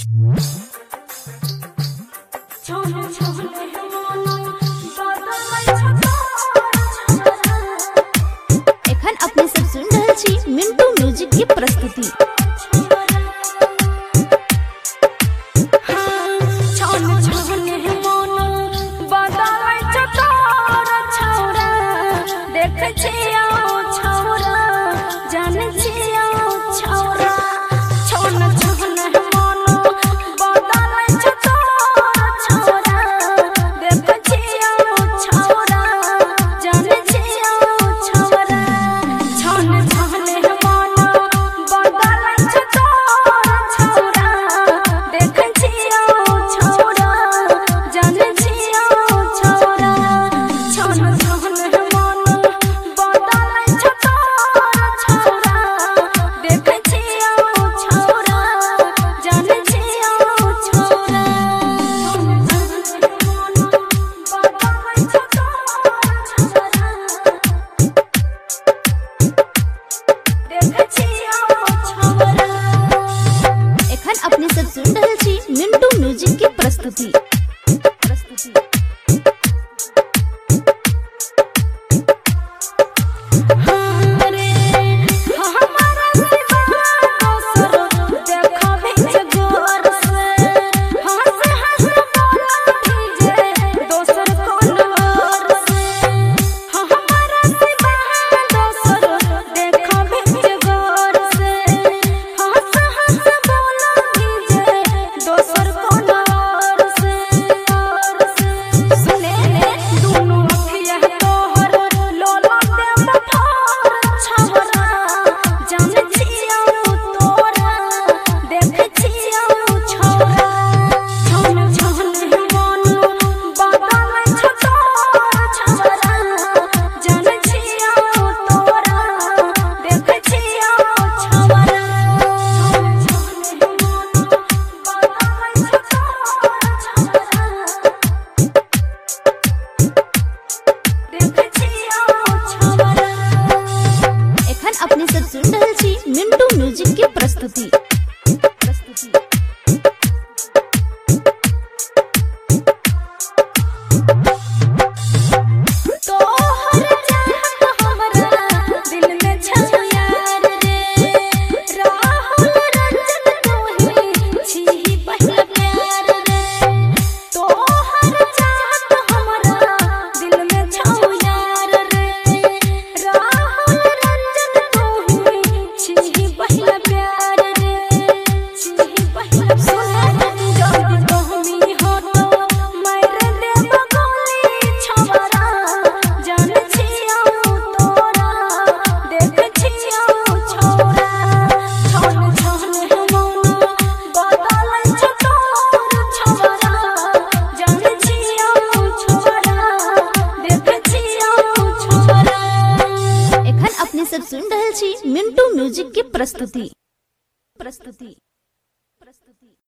एखन अपने सब सुन रहल छी मिंटू म्यूजिक की प्रस्तुति। अपने सब सुन रहल छी मिंटू म्यूजिक की प्रस्तुति। अपने सब सुन रहल छी मिंटू म्यूजिक की प्रस्तुति। सब सुन रहल छी मिंटू म्यूजिक की प्रस्तुति।